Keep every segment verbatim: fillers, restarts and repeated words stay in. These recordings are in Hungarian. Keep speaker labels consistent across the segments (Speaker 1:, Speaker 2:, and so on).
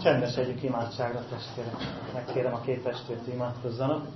Speaker 1: Csendesedjük imádságra, testvérek. Megkérem a két testvért, imádkozzanak.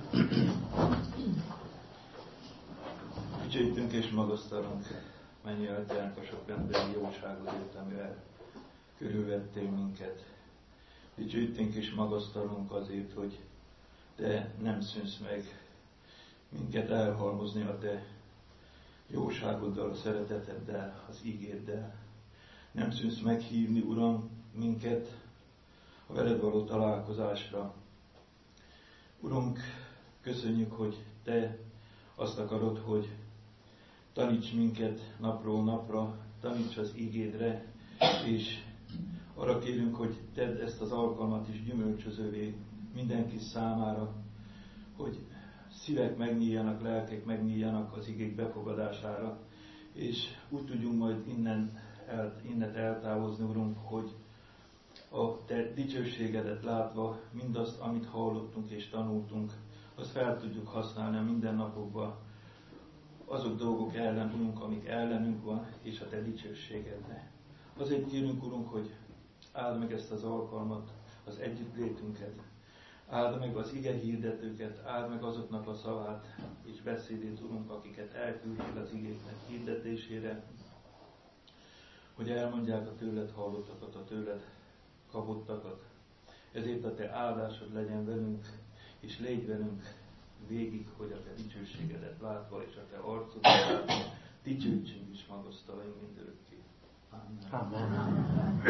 Speaker 2: Dicsőítünk és magasztalunk, mennyi atyánk, a sok emberi jóságodért, amivel körülvettél minket. Dicsőítünk és magasztalunk azért, hogy te nem szűnsz meg minket elhalmozni a te jóságoddal, a szereteteddel, az ígéddel. Nem szűnsz meghívni, Uram, minket a veled való találkozásra. Urunk, köszönjük, hogy te azt akarod, hogy taníts minket napról napra, taníts az ígédre, és arra kérünk, hogy tedd ezt az alkalmat is gyümölcsözővé mindenki számára, hogy szívek megnyíljanak, lelkek megnyíljanak az igék befogadására, és úgy tudjunk majd innen el, innet eltávozni, Urunk, hogy a te dicsőségedet látva mindazt, amit hallottunk és tanultunk, azt fel tudjuk használni a mindennapokban, azok dolgok ellen, Urunk, amik ellenünk van, és a te dicsőségedre. Azért kérünk, Urunk, hogy áld meg ezt az alkalmat, az együttlétünket, áld meg az ige hirdetőket, áld meg azoknak a szavát és beszédét, Urunk, akiket elküldtél az igéknek hirdetésére, hogy elmondják a tőled hallottakat, a tőled kapottakat. Ezért a te áldásod legyen velünk, és légy velünk végig, hogy a te dicsőségedet látva, és a te arcodat látva, dicsőítsünk és magasztaljunk mindörökké. Amen.
Speaker 3: Amen.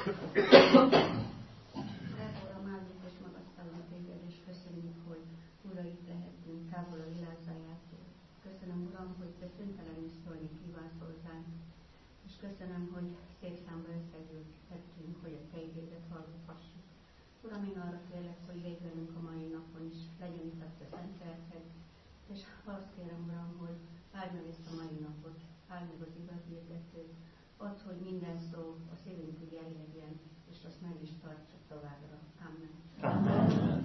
Speaker 3: Uram, áldjuk és magasztalunk téged, és köszönjük, hogy Ura, itt lehetünk távol a világ zajától. Köszönöm, Uram, hogy te szüntelenül szólni kívánsz hozzánk, és köszönöm, hogy szép számba összegyűltettünk, hogy a te igédet hallgathassuk. Uram, én arra kérlek, hogy légy velünk a mai napon is, legyen itt a te szent lelked, és azt kérem, Uram, hogy áld meg ezt a mai napot, áld meg az igaz hirdetőt, add, hogy minden szó a szívünkig elérjen, és azt meg is tartsa továbbra. Amen.
Speaker 1: Amen.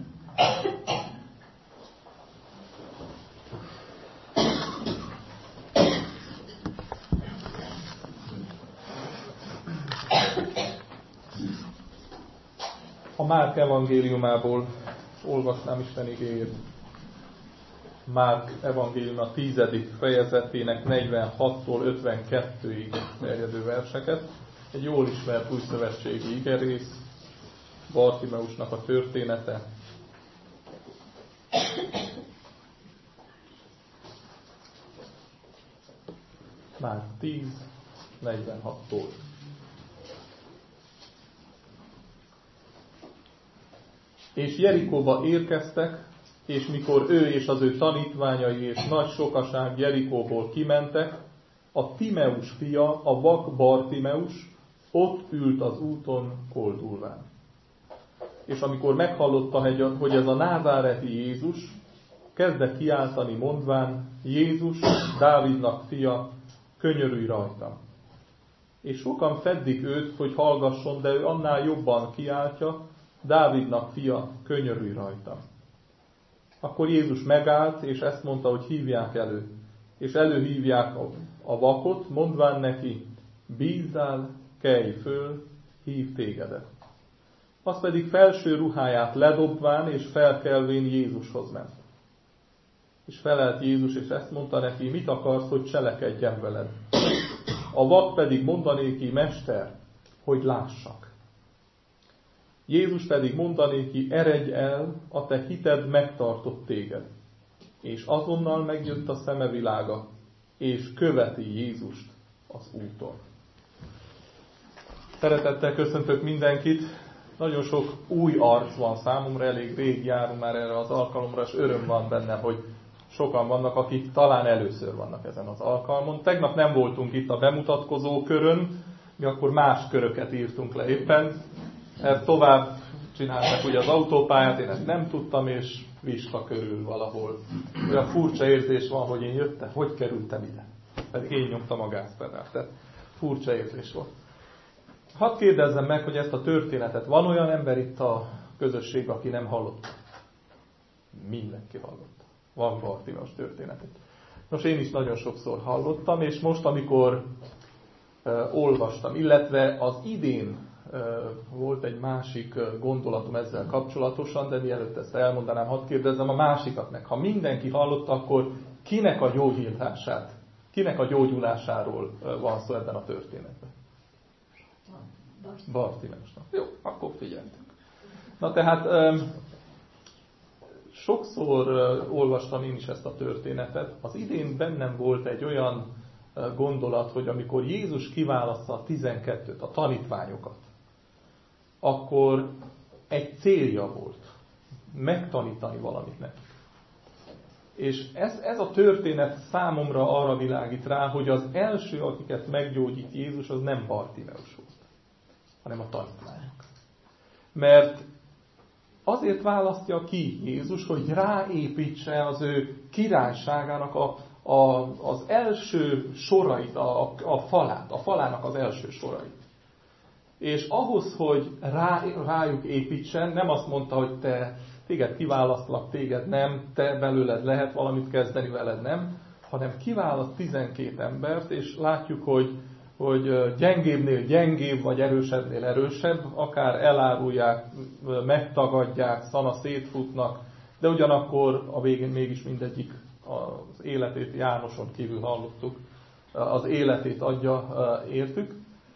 Speaker 4: A Márk evangéliumából olvasnám Isten igéjét. Márk evangélium a tizedik fejezetének negyvenhattól ötvenkettőig terjedő verseket. Egy jól ismert újszövetségi igerész, Bartimeusnak a története. Márk tíz, negyvenhattól. És Jerikóba érkeztek, és mikor ő és az ő tanítványai és nagy sokaság Jerikóból kimentek, a Timeus fia, a vak Bartimeus ott ült az úton koldulván. És amikor meghallotta, hogy ez a názáreti Jézus, kezdett kiáltani mondván: Jézus, Dávidnak fia, könyörülj rajtam. És sokan feddik őt, hogy hallgasson, de ő annál jobban kiáltja: Dávidnak fia, könyörülj rajtam. Akkor Jézus megállt, és ezt mondta, hogy hívják elő. És előhívják a, a vakot, mondván neki: bízzál, kelj föl, hív tégedet. Az pedig felső ruháját ledobván és felkelvén Jézushoz ment. És felelt Jézus, és ezt mondta neki: mit akarsz, hogy cselekedjen veled? A vak pedig mondanéki: Mester, hogy lássak. Jézus pedig mondanéki: eredj el, a te hited megtartott téged. És azonnal megjött a szeme világa, és követi Jézust az úton. Szeretettel köszöntök mindenkit. Nagyon sok új arc van számomra, elég rég járunk már erre az alkalomra, és öröm van benne, hogy sokan vannak, akik talán először vannak ezen az alkalmon. Tegnap nem voltunk itt a bemutatkozó körön, mi akkor más köröket írtunk le éppen. Ezt tovább csinálták ugye az autópályát, én ezt nem tudtam, és Viska körül valahol. Olyan furcsa érzés van, hogy én jöttem, hogy kerültem ide. Pedig én nyomtam a gázpedált, tehát furcsa érzés volt. Hadd kérdezzem meg, hogy ezt a történetet, van olyan ember itt a közösségben, aki nem hallotta? Mindenki hallotta. Van Bartimeus történetet. Nos, én is nagyon sokszor hallottam, és most, amikor uh, olvastam, illetve az idén volt egy másik gondolatom ezzel kapcsolatosan, de mielőtt ezt elmondanám, hadd kérdezzem a másikat meg. Ha mindenki hallotta, akkor kinek a gyógyítását, kinek a gyógyulásáról van szó ebben a történetben? Bartimeusnak. Jó, akkor figyeltünk. Na tehát sokszor olvastam én is ezt a történetet. Az idén bennem volt egy olyan gondolat, hogy amikor Jézus kiválaszta a tizenkettőt, a tanítványokat, akkor egy célja volt, megtanítani valamit nekik. És ez, ez a történet számomra arra világít rá, hogy az első, akiket meggyógyít Jézus, az nem Bartimeus volt, hanem a tanítványok. Mert azért választja ki Jézus, hogy ráépítse az ő királyságának a, a, az első sorait, a, a falát, a falának az első sorait. És ahhoz, hogy rá, rájuk építsen, nem azt mondta, hogy te, téged kiválasztlak, téged nem, te belőled lehet valamit kezdeni, veled nem, hanem kiválaszt tizenkét embert, és látjuk, hogy, hogy gyengébbnél gyengébb, vagy erősebbnél erősebb, akár elárulják, megtagadják, szana szétfutnak, de ugyanakkor a végén mégis mindegyik az életét, Jánoson kívül hallottuk, az életét adja értük.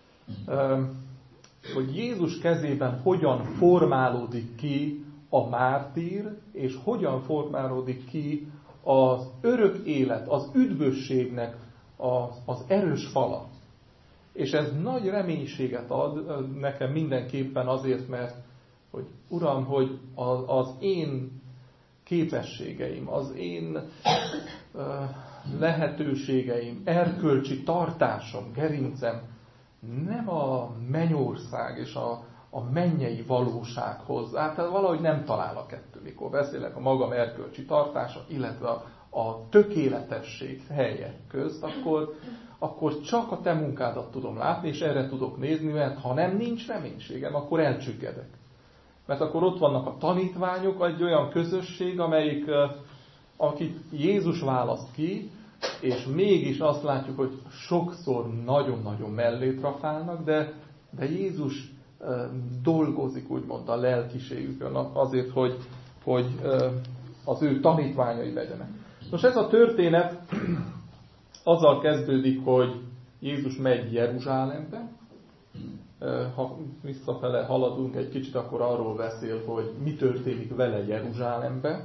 Speaker 4: Hogy Jézus kezében hogyan formálódik ki a mártír, és hogyan formálódik ki az örök élet, az üdvösségnek az, az erős fala. És ez nagy reménységet ad nekem mindenképpen azért, mert hogy Uram, hogy az, az én képességeim, az én uh, lehetőségeim, erkölcsi tartásom, gerincem nem a mennyország és a, a mennyei valósághoz. Hát valahogy nem talál a kettő, mikor beszélek a magam erkölcsi tartása, illetve a, a tökéletesség helye közt, akkor, akkor csak a te munkádat tudom látni, és erre tudok nézni, mert ha nem nincs reménységem, akkor elcsüggedek. Mert akkor ott vannak a tanítványok, egy olyan közösség, amelyik, akit Jézus választ ki, és mégis azt látjuk, hogy sokszor nagyon-nagyon mellé trafálnak, de, de Jézus dolgozik, úgymond a lelkiségükön azért, hogy, hogy az ő tanítványai legyenek. Most ez a történet azzal kezdődik, hogy Jézus megy Jeruzsálembe. Ha visszafele haladunk egy kicsit, akkor arról beszél, hogy mi történik vele Jeruzsálembe.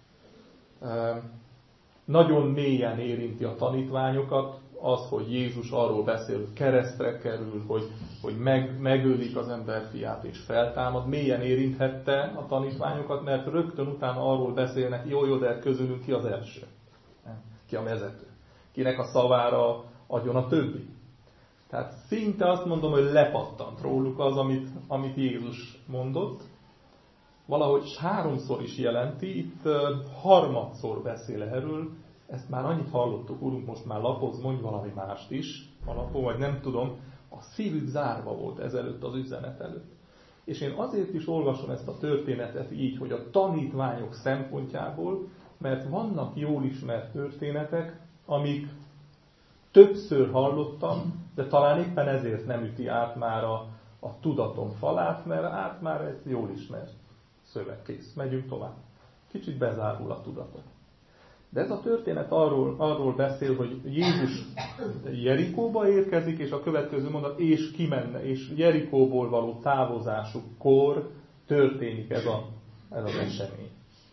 Speaker 4: Nagyon mélyen érinti a tanítványokat az, hogy Jézus arról beszél, hogy keresztre kerül, hogy, hogy meg, megölik az emberfiát és feltámad. Mélyen érinthette a tanítványokat, mert rögtön utána arról beszélnek, jó, jó, de közülünk ki az első. Ki a vezető. Kinek a szavára adjon a többi. Tehát szinte azt mondom, hogy lepattant róluk az, amit, amit Jézus mondott. Valahogy háromszor is jelenti, itt harmadszor beszél erről, ezt már annyit hallottuk, Urunk, most már lapozz, mondj valami mást is a lapon, vagy nem tudom, a szívük zárva volt ezelőtt az üzenet előtt. És én azért is olvasom ezt a történetet így, hogy a tanítványok szempontjából, mert vannak jól ismert történetek, amik többször hallottam, de talán éppen ezért nem üti át már a, a tudatom falát, mert át már ez jól ismert szöveg, kész. Megyünk tovább. Kicsit bezárul a tudatom. De ez a történet arról, arról beszél, hogy Jézus Jerikóba érkezik, és a következő mondat, és kimenne, és Jerikóból való távozásukkor történik ez, a, ez az esemény.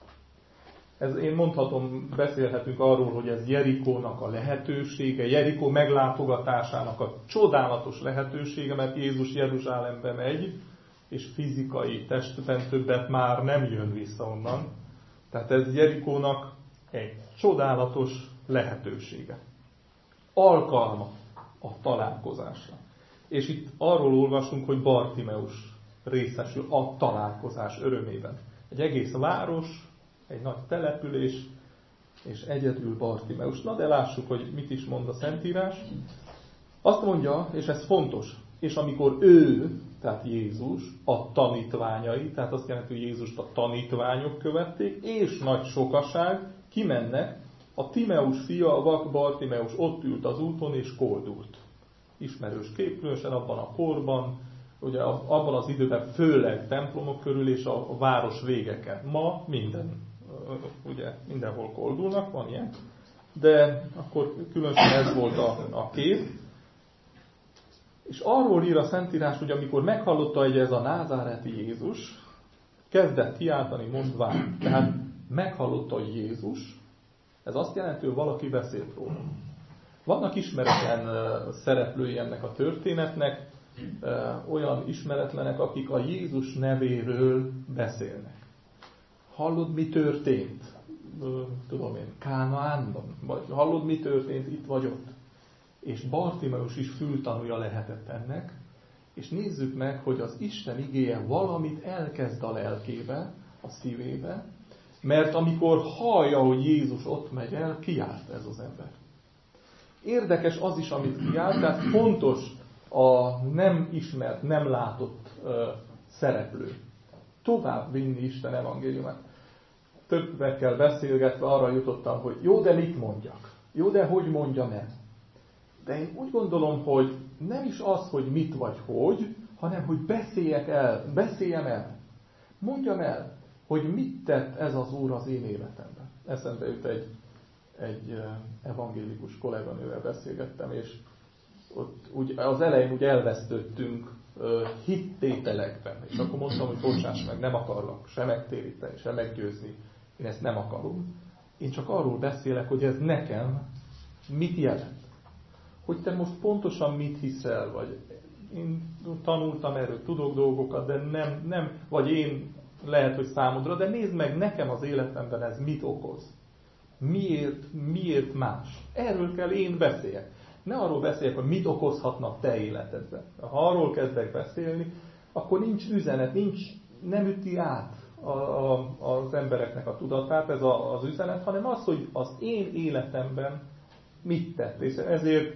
Speaker 4: Ez, én mondhatom, beszélhetünk arról, hogy ez Jerikónak a lehetősége, Jerikó meglátogatásának a csodálatos lehetősége, mert Jézus Jeruzsálembe megy, és fizikai testben többet már nem jön vissza onnan. Tehát ez Jerikónak egy csodálatos lehetősége. Alkalma a találkozásra. És itt arról olvasunk, hogy Bartimeus részesül a találkozás örömében. Egy egész város, egy nagy település, és egyedül Bartimeus. Na de lássuk, hogy mit is mond a Szentírás. Azt mondja, és ez fontos, és amikor ő, tehát Jézus, a tanítványai, tehát azt jelenti, hogy Jézust a tanítványok követték, és nagy sokaság kimennek, a Timeus fia, a vak Bartimeus ott ült az úton, és koldult. Ismerős kép, különösen abban a korban, ugye abban az időben főleg templomok körül és a, a város végeken. Ma minden, ugye mindenhol koldulnak, van ilyen, de akkor különösen ez volt a, a kép. És arról ír a Szentírás, hogy amikor meghallotta, hogy ez a názáreti Jézus, kezdett kiáltani mondván, tehát meghallotta, hogy Jézus, ez azt jelenti, hogy valaki beszélt róla. Vannak ismeretlen szereplői ennek a történetnek, olyan ismeretlenek, akik a Jézus nevéről beszélnek. Hallod, mi történt? Tudom én, Kánaánban? Vagy hallod, mi történt itt vagy ott? És Bartimeus is fültanúja lehetett ennek, és nézzük meg, hogy az Isten igéje valamit elkezd a lelkébe, a szívébe, mert amikor hallja, hogy Jézus ott megy el, kiált ez az ember. Érdekes az is, amit kiált, tehát fontos a nem ismert, nem látott ö, szereplő tovább vinni Isten evangéliumát. Többekkel beszélgetve arra jutottam, hogy jó, de mit mondjak? Jó, de hogy mondjam el? De én úgy gondolom, hogy nem is az, hogy mit vagy hogy, hanem hogy beszéljek el, beszéljem el. Mondjam el, hogy mit tett ez az Úr az én életemben. Eszembe jut egy, egy evangélikus kolléganővel beszélgettem, és ott úgy, az elején úgy elvesztődtünk hittételekben. És akkor mondtam, hogy bocsáss meg, nem akarlak se megtéríteni, se meggyőzni. Én ezt nem akarom. Én csak arról beszélek, hogy ez nekem mit jelent. Hogy te most pontosan mit hiszel, vagy én tanultam erről, tudok dolgokat, de nem, nem, vagy én lehet, hogy számodra, de nézd meg, nekem az életemben ez mit okoz. Miért, miért más? Erről kell én beszéljek. Ne arról beszéljek, hogy mit okozhatnak te életedben. Ha arról kezdek beszélni, akkor nincs üzenet, nincs, nem üti át a, a, az embereknek a tudatát ez a, az üzenet, hanem az, hogy az én életemben mit tett. És ezért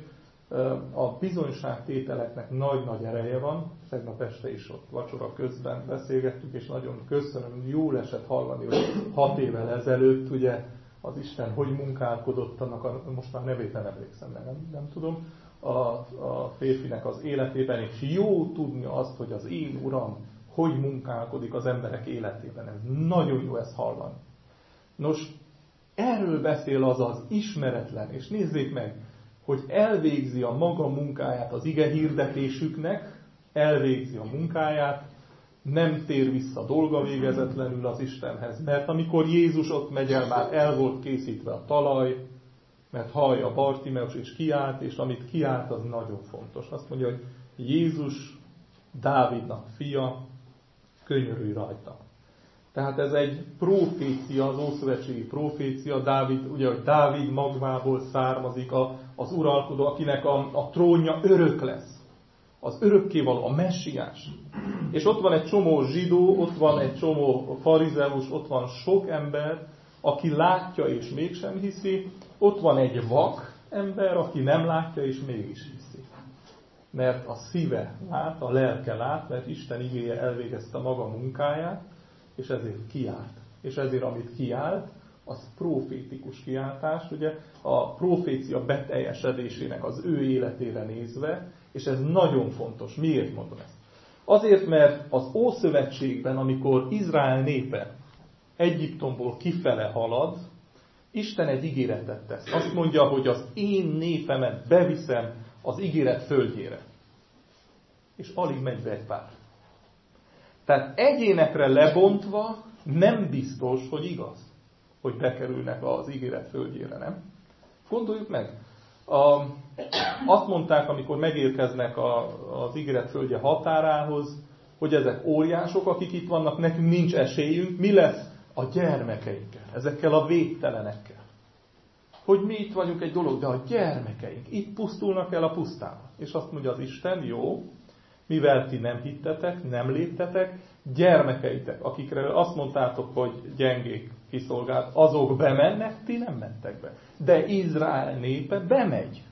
Speaker 4: a bizonyságtételeknek nagy-nagy ereje van. Tegnap este is ott vacsora közben beszélgettük, és nagyon köszönöm, jól esett hallani, hogy hat évvel ezelőtt ugye az Isten hogy munkálkodott, annak a, most már nevét nem emlékszem, nem, nem tudom, a, a férfinek az életében, és jó tudni azt, hogy az én Uram hogy munkálkodik az emberek életében. Ez nagyon jó ezt hallani. Nos, erről beszél az az ismeretlen, és nézzék meg, hogy elvégzi a maga munkáját az ige hirdetésüknek, elvégzi a munkáját, nem tér vissza dolga végezetlenül az Istenhez. Mert amikor Jézus ott megy el, már el volt készítve a talaj, mert hallja Bartimeus és kiált, és amit kiált, az nagyon fontos. Azt mondja, hogy Jézus Dávidnak fia, könyörülj rajta. Tehát ez egy profécia, az ószövetségi profécia, Dávid, ugye, hogy Dávid magvából származik a, az uralkodó, akinek a, a trónja örök lesz. Az örökkévaló, a messiás. És ott van egy csomó zsidó, ott van egy csomó farizeus, ott van sok ember, aki látja és mégsem hiszi, ott van egy vak ember, aki nem látja és mégis hiszi. Mert a szíve lát, a lelke lát, mert Isten igéje elvégezte maga munkáját, és ezért kiált. És ezért amit kiált, az profétikus kiáltás, ugye a profécia beteljesedésének az ő életére nézve, és ez nagyon fontos. Miért mondom ezt? Azért, mert az Ószövetségben, amikor Izrael népe Egyiptomból kifele halad, Isten egy ígéretet tesz. Azt mondja, hogy az én népemet beviszem az ígéret földjére. És alig megy be egy pár. Tehát egyénekre lebontva nem biztos, hogy igaz, hogy bekerülnek az ígéret földjére, nem? Gondoljuk meg. A, azt mondták, amikor megérkeznek a, az ígéret földje határához, hogy ezek óriások, akik itt vannak, nekünk nincs esélyünk, mi lesz a gyermekeinkkel, ezekkel a végtelenekkel. Hogy mi itt vagyunk egy dolog, de a gyermekeink itt pusztulnak el a pusztában. És azt mondja az Isten, jó, mivel ti nem hittetek, nem léptetek, gyermekeitek, akikre azt mondtátok, hogy gyengék kiszolgált, azok bemennek, ti nem mentek be. De Izrael népe bemegy.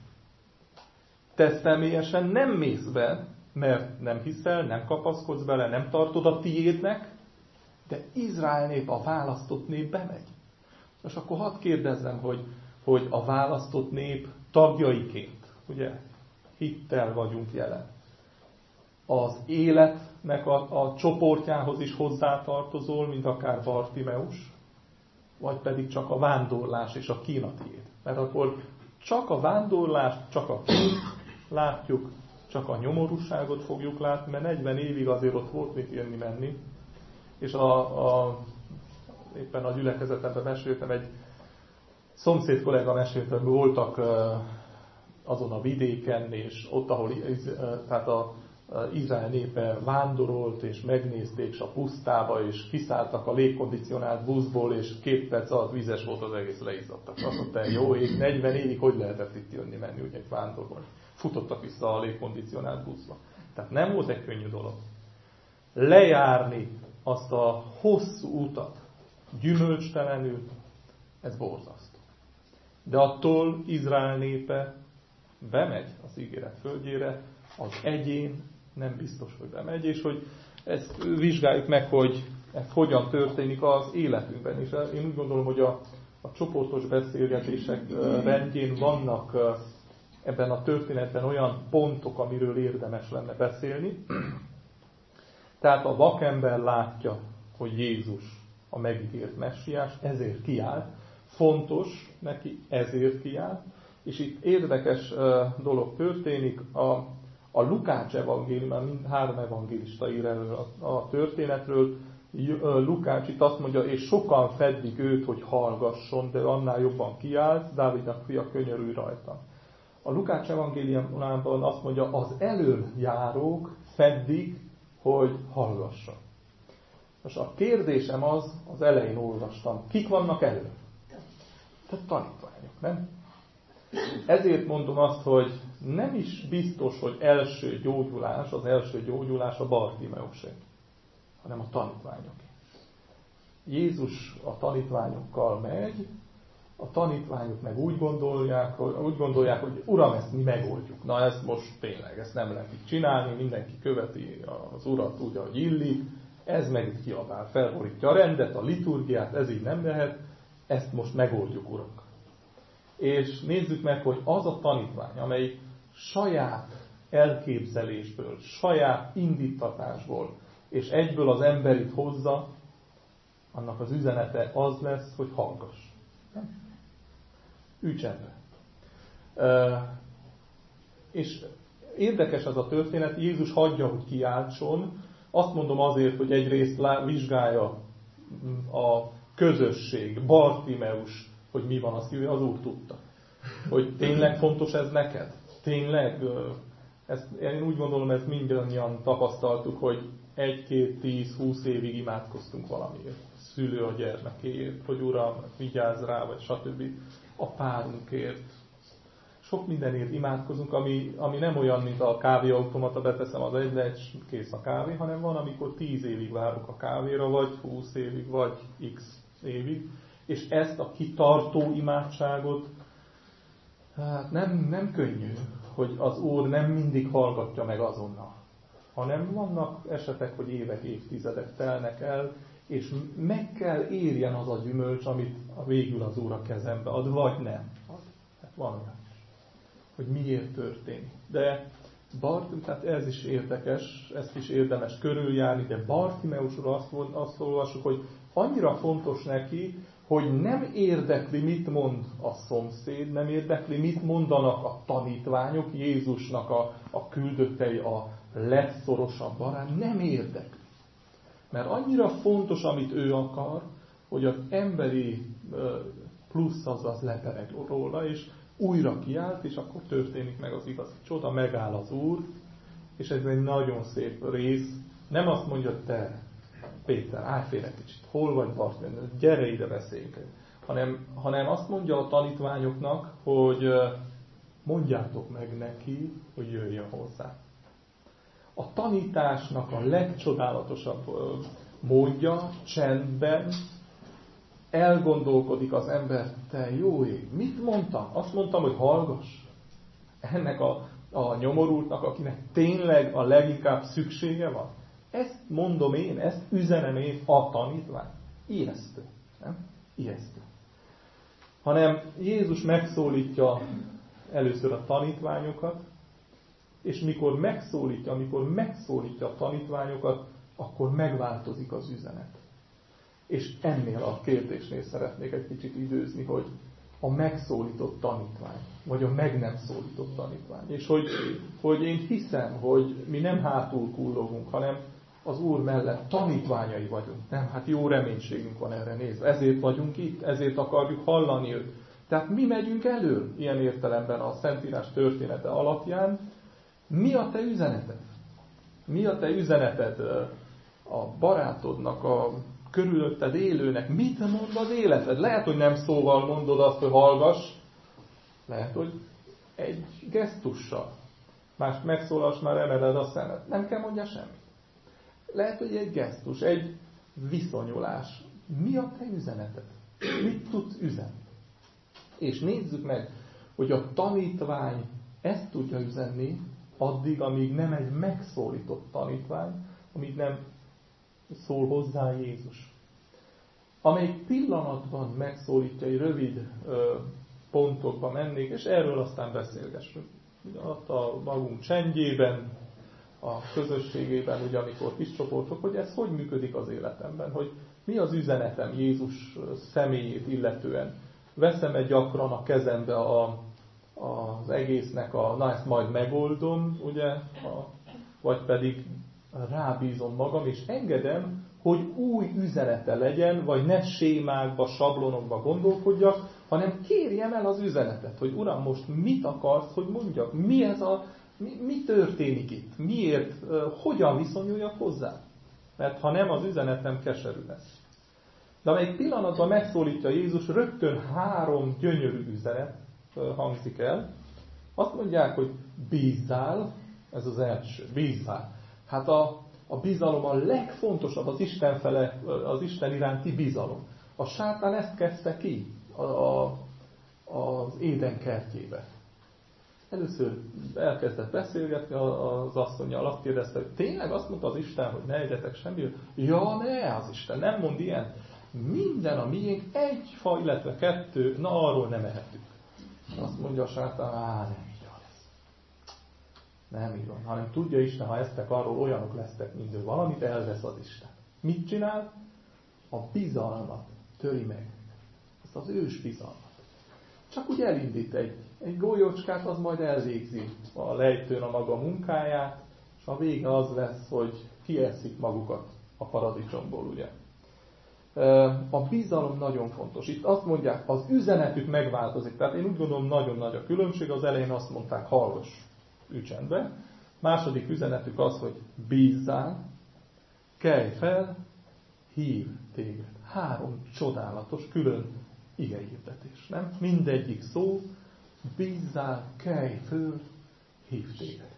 Speaker 4: Te személyesen nem mész be, mert nem hiszel, nem kapaszkodsz bele, nem tartod a tiédnek, de Izrael nép, a választott nép bemegy. Most akkor hadd kérdezzem, hogy, hogy a választott nép tagjaiként, ugye, hittel vagyunk jelen. az életnek a, a csoportjához is hozzátartozol, mint akár Bartimeus, vagy pedig csak a vándorlás és a kínatiéd. Mert akkor csak a vándorlást, csak a kínt látjuk, csak a nyomorúságot fogjuk látni, mert negyven évig azért ott volt mit jönni-menni. És a, a, éppen a gyülekezetemben meséltem, egy szomszéd kollega mesélte, hogy voltak azon a vidéken, és ott, ahol tehát a Izrael népe vándorolt, és megnézték, és a pusztába, és kiszálltak a légkondicionált buszból, és két perc alatt vízes volt az egész, leizzadtak. Azt mondta, jó ég, negyven évig hogy lehetett itt jönni, menni, ugye egy vándorolni. Futottak vissza a légkondicionált buszba. Tehát nem volt egy könnyű dolog. Lejárni azt a hosszú utat gyümölcstelenül, ez borzasztó. De attól Izrael népe bemegy az ígéret földjére, az egyén nem biztos, hogy bemegy, és hogy ezt vizsgáljuk meg, hogy ez hogyan történik az életünkben. És én úgy gondolom, hogy a, a csoportos beszélgetések rendjén vannak ebben a történetben olyan pontok, amiről érdemes lenne beszélni. Tehát a vakember látja, hogy Jézus a megígért messiás, ezért kiáll. Fontos neki, ezért kiáll. És itt érdekes dolog történik. A, a Lukács evangélium, mind három evangélista ír elő a, a történetről. Lukács itt azt mondja, és sokan feddik őt, hogy hallgasson, de annál jobban kiállt, Dávidnak fia, könyörülj rajta. A Lukács evangéliumában azt mondja, az elöljárók feddik, hogy hallgasson. Most a kérdésem az, az elején olvastam, kik vannak elő? Tehát tanítványok, nem? Ezért mondom azt, hogy nem is biztos, hogy első gyógyulás, az első gyógyulás a Bartimeusé, hanem a tanítványoké. Jézus a tanítványokkal megy, a tanítványok meg úgy gondolják, hogy, úgy gondolják, hogy Uram, ezt mi megoldjuk. Na ezt most tényleg, ezt nem lehet így csinálni, mindenki követi az Urat úgy, ahogy illik, ez meg itt kiabál, felborítja a rendet, a liturgiát, ez így nem lehet, ezt most megoldjuk, Urak. És nézzük meg, hogy az a tanítvány, amely saját elképzelésből, saját indítatásból, és egyből az emberit hozza, annak az üzenete az lesz, hogy hallgass. Ügysen be. És érdekes az a történet, Jézus hagyja, hogy kiáltson. Azt mondom azért, hogy egyrészt vizsgálja a közösség, Bartimeus, hogy mi van, azt az Úr tudta. Hogy tényleg fontos ez neked? Tényleg? Ezt, én úgy gondolom, ezt mindannyian tapasztaltuk, hogy egy, két, tíz, húsz évig imádkoztunk valamiért. Szülő a gyermekéért, hogy Uram, vigyázz rá, vagy stb. A párunkért. Sok mindenért imádkozunk, ami, ami nem olyan, mint a kávéautomata, beteszem az egyre, és kész a kávé, hanem van, amikor tíz évig várok a kávéra, vagy húsz évig, vagy x évig. És ezt a kitartó imádságot, hát nem, nem könnyű, hogy az Úr nem mindig hallgatja meg azonnal. Hanem vannak esetek, hogy évek, évtizedek telnek el, és meg kell érjen az a gyümölcs, amit a végül az Úr a kezembe ad, vagy nem. Hát van olyan is, hogy miért történik. De Bartim, tehát ez is érdekes, ezt is érdemes körüljárni, de Bartimeusról azt, azt olvassuk, hogy annyira fontos neki, hogy nem érdekli, mit mond a szomszéd, nem érdekli, mit mondanak a tanítványok, Jézusnak a, a küldöttei, a legszorosabb barát, nem érdekli. Mert annyira fontos, amit ő akar, hogy az emberi plusz az, az lepereg róla, és újra kiállt, és akkor történik meg az igazi csoda, megáll az Úr, és ez egy nagyon szép rész. Nem azt mondja, te, Péter, állj félre kicsit, hol vagy Bartimeus, gyere ide, beszéljünk. Hanem, hanem azt mondja a tanítványoknak, hogy mondjátok meg neki, hogy jöjjön hozzá. A tanításnak a legcsodálatosabb módja, csendben elgondolkodik az ember, te jó ég, mit mondtam? Azt mondtam, hogy hallgass. Ennek a, a nyomorultnak, akinek tényleg a leginkább szüksége van. Ezt mondom én, ezt üzenem én a tanítvány. Ijesztő. Nem? Ijesztő. Hanem Jézus megszólítja először a tanítványokat, És mikor megszólítja, amikor megszólítja a tanítványokat, akkor megváltozik az üzenet. És ennél a kérdésnél szeretnék egy kicsit időzni, hogy a megszólított tanítvány, vagy a meg nem szólított tanítvány. És hogy, hogy én hiszem, hogy mi nem hátul kullogunk, hanem az Úr mellett tanítványai vagyunk. Nem, hát jó reménységünk van erre nézve. Ezért vagyunk itt, ezért akarjuk hallani őt. Tehát mi megyünk elő ilyen értelemben a Szentírás története alapján. Mi a te üzeneted? Mi a te üzeneted a barátodnak, a körülötted élőnek? Mit mond az életed? Lehet, hogy nem szóval mondod azt, hogy hallgass. Lehet, hogy egy gesztussal. Mást megszólalsz, már emeled a szemed. Nem kell mondja semmit. Lehet, hogy egy gesztus, egy viszonyulás. Mi a te üzeneted? Mit tudsz üzenni? És nézzük meg, hogy a tanítvány ezt tudja üzenni, addig, amíg nem egy megszólított tanítvány, amíg nem szól hozzá Jézus. Amelyik pillanatban megszólítja, egy rövid ö, pontokba mennék, és erről aztán beszélgessünk. Ott a magunk csendjében, a közösségében, ugye amikor kis csoportok, hogy ez hogy működik az életemben, hogy mi az üzenetem Jézus személyét illetően. Veszem-e gyakran a kezembe a, az egésznek a, na ezt majd megoldom, ugye, a, vagy pedig rábízom magam, és engedem, hogy új üzenete legyen, vagy ne sémákba, sablonokba gondolkodjak, hanem kérjem el az üzenetet, hogy Uram, most mit akarsz, hogy mondjak, mi ez a, mi, mi történik itt, miért, uh, hogyan viszonyuljak hozzá. Mert ha nem, az üzenetem keserű lesz. De amelyik pillanatban megszólítja Jézus, rögtön három gyönyörű üzenet uh, hangzik el. Azt mondják, hogy bízzál, ez az első, bízzál. Hát a, a bizalom a legfontosabb, az Isten fele, az Isten iránti bizalom. A sátán ezt kezdte ki a, a, az Éden kertjébe. Először elkezdett beszélgetni az asszonnyal, azt kérdezte, hogy tényleg azt mondta az Isten, hogy ne egyetek semmiből? Ja, ne, az Isten nem mond ilyen. Minden a miénk, egy fa, illetve kettő, na arról nem ehetünk. Azt mondja a sátán, á, nem így van ez. Nem így van, hanem tudja Isten, ha eztek arról, olyanok lesztek, mint ő. Valamit elvesz az Isten. Mit csinál? A bizalmat töri meg. Ezt az ős bizalmat. Csak úgy elindít egy, egy golyócskát, az majd elvégzi a lejtőn a maga munkáját, és a vége az lesz, hogy kieszik magukat a paradicsomból, ugye. A bizalom nagyon fontos. Itt azt mondják, az üzenetük megváltozik. Tehát én úgy gondolom, nagyon nagy a különbség. Az elején azt mondták, hallgass, ülj csendbe. Második üzenetük az, hogy bízzál, kelj fel, hív téged. Három csodálatos, külön igehirdetés, nem? Mindegyik szó, bízzál, kelj föl, hív téged.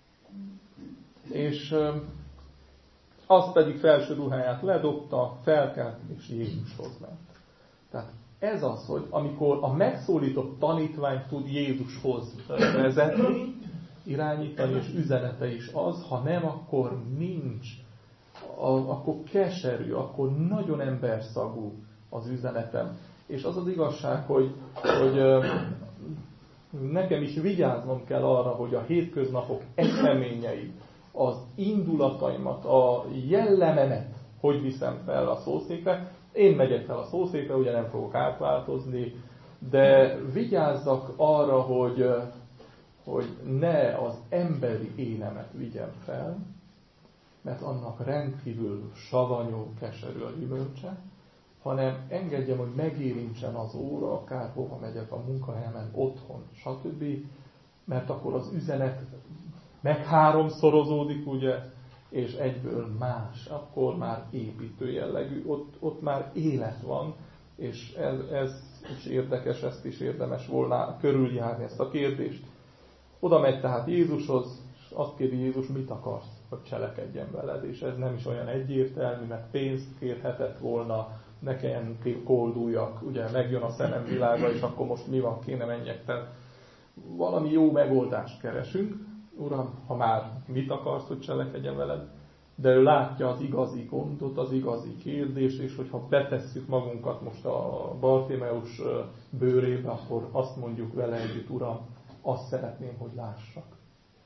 Speaker 4: És az pedig felső ruháját ledobta, felkelt, és Jézushoz ment. Tehát ez az, hogy amikor a megszólított tanítvány tud Jézushoz vezetni, irányítani, és üzenete is az, ha nem, akkor nincs, akkor keserű, akkor nagyon emberszagú az üzenetem. És az az igazság, hogy, hogy nekem is vigyáznom kell arra, hogy a hétköznapok eseményei, az indulataimat, a jellememet hogy viszem fel a szószékre. Én megyek fel a szószékre, ugye nem fogok átváltozni, de vigyázzak arra, hogy, hogy ne az emberi énemet vigyem fel, mert annak rendkívül savanyú, keserű a gyümölcse, hanem engedjem, hogy megérintsen az óra, akárhova megyek a munkahelyemen, otthon, stb. Mert akkor az üzenet megháromszorozódik, ugye, és egyből más, akkor már építő jellegű, ott, ott már élet van, és ez, ez is érdekes, ezt is érdemes volna körüljárni, ezt a kérdést. Oda megy tehát Jézushoz, és azt kéri Jézus, mit akarsz, hogy cselekedjen veled, és ez nem is olyan egyértelmű, mert pénzt kérhetett volna, ne kelljen kolduljak, ugye megjön a szemem világa, és akkor most mi van, kéne menjek. Tehát valami jó megoldást keresünk. Uram, ha már mit akarsz, hogy cselekedjen veled, de ő látja az igazi gondot, az igazi kérdést, és hogyha betesszük magunkat most a Bartimeus bőrébe, akkor azt mondjuk vele együtt, Uram, azt szeretném, hogy lássak.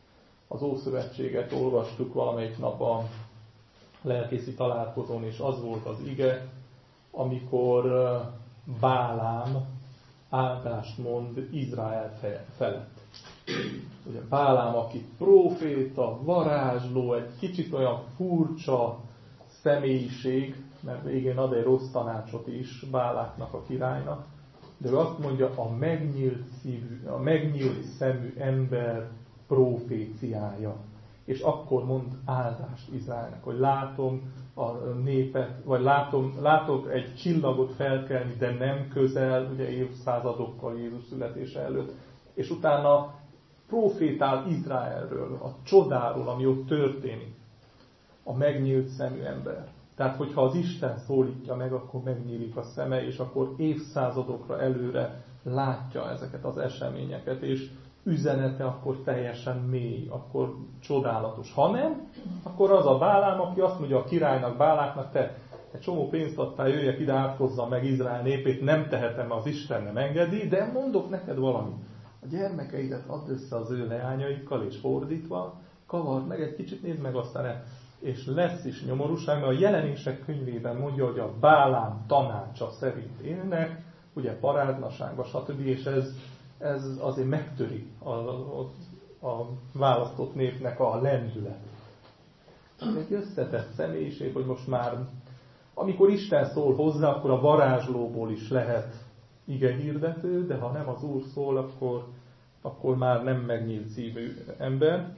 Speaker 4: az Ószövetséget olvastuk valamelyik nap a lelkészi találkozón, és az volt az ige, amikor Bálám áldást mond Izrael felett. Ugye Bálám, aki próféta, varázsló, egy kicsit olyan furcsa személyiség, mert végén ad egy rossz tanácsot is Báláknak, a királynak, de ő azt mondja, a megnyílt szívű, a megnyílt szemű ember proféciája. És akkor mond áldást Izraelnek, hogy látom a népet, vagy látom, látok egy csillagot felkelni, de nem közel, ugye évszázadokkal Jézus születése előtt, és utána profétál Izraelről, a csodáról, ami ott történik. A megnyílt szemű ember. Tehát, hogyha az Isten szólítja meg, akkor megnyílik a szeme, és akkor évszázadokra előre látja ezeket az eseményeket, és üzenete akkor teljesen mély, akkor csodálatos. Ha nem, akkor az a Bálám, aki azt mondja a királynak, Báláknak, te egy csomó pénzt adtál, jöjjek ide, átkozzam meg Izrael népét, nem tehetem, az Isten nem engedi, de mondok neked valamit. A gyermekeidet add össze az ő leányaikkal, és fordítva, kavard meg egy kicsit, nézd meg aztán el. És lesz is nyomorúság, mert a Jelenések könyvében mondja, hogy a Bálám tanácsa szerint élnek, ugye parádnaságba, stb. És ez, ez azért megtöri a, a, a választott népnek a lendületét. Ez egy összetett személyiség, hogy most már, amikor Isten szól hozzá, akkor a varázslóból is lehet igehirdető, de ha nem az Úr szól, akkor, akkor már nem megnyílt szívű ember.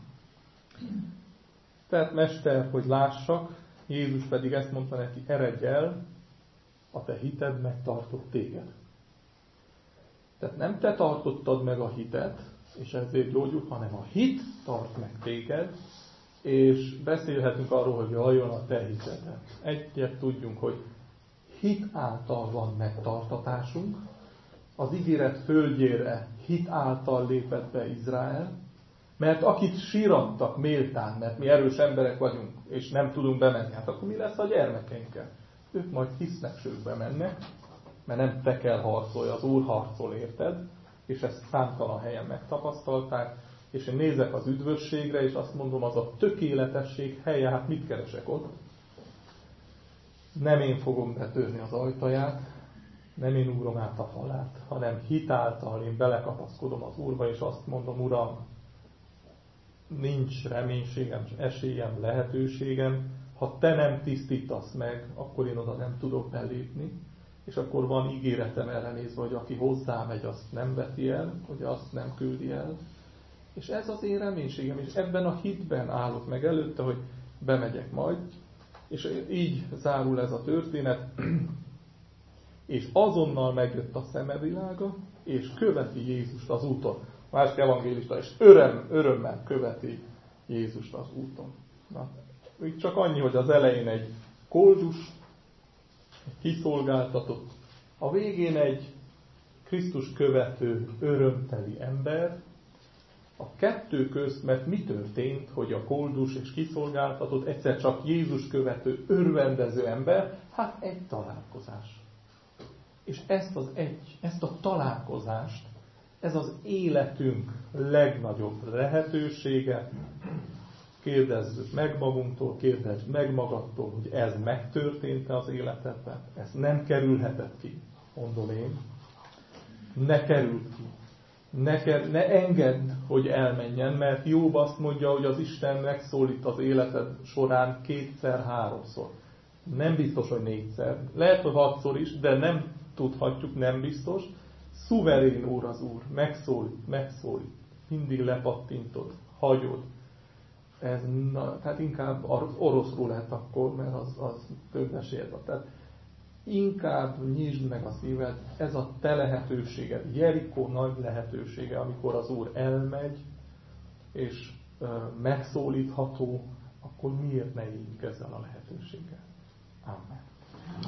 Speaker 4: Tehát mester, hogy lássak, Jézus pedig ezt mondta neki, eredj el, a te hited megtartott téged. Tehát nem te tartottad meg a hitet, és ezért gyógyul, hanem a hit tart meg téged, és beszélhetünk arról, hogy vajon a te hited. Egyet tudjunk, hogy hit által van megtartatásunk, az ígéret földjére hit által lépett be Izrael, mert akit sírattak méltán, mert mi erős emberek vagyunk, és nem tudunk bemenni, hát akkor mi lesz a gyermekeinkkel? Ők majd hisznek, sőt bemennek, mert nem te kell harcolj, az Úr harcol érted, és ezt számtalan helyen megtapasztalták, és én nézek az üdvösségre, és azt mondom, az a tökéletesség helye, hát mit keresek ott? Nem én fogom betörni az ajtaját, nem én ugrom át a falát, hanem hitáltal én belekapaszkodom az Úrba, és azt mondom, Uram, nincs reménységem, esélyem, lehetőségem, ha te nem tisztítasz meg, akkor én oda nem tudok belépni, és akkor van ígéretem erre nézve, hogy aki hozzámegy, azt nem veti el, hogy azt nem küldi el. És ez az én reménységem, és ebben a hitben állok meg előtte, hogy bemegyek majd, és így zárul ez a történet, és azonnal megjött a szemevilága, és követi Jézust az úton. Másik evangélista, és öröm, örömmel követi Jézust az úton. Na, még csak annyi, hogy az elején egy koldus, egy kiszolgáltatott, a végén egy Krisztus követő, örömteli ember. A kettő közt, mert mi történt, hogy a koldus és kiszolgáltatott egyszer csak Jézus követő, örvendező ember? Hát egy találkozás. És ezt az egy, ezt a találkozást, ez az életünk legnagyobb lehetősége. Kérdezzük meg magunktól, kérdezz meg magadtól, hogy ez megtörtént-e az életedben. Ez nem kerülhetett ki, mondom én. Ne került ki. Ne, ker, ne engedd, hogy elmenjen, mert Jobb azt mondja, hogy az Isten megszólít az életed során kétszer, háromszor. Nem biztos, hogy négyszer. Lehet, hogy hatszor is, de nem tudhatjuk, nem biztos. Szuverén Úr az Úr, megszólít, megszólít, mindig lepattintod, hagyod. Ez, na, tehát inkább az orosz rulett akkor, mert az, az több esélyed van. Tehát inkább nyisd meg a szíved, ez a te lehetőséged, Jerikó nagy lehetősége, amikor az Úr elmegy, és ö, megszólítható, akkor miért ne éljünk ezzel a lehetőséggel? Amen.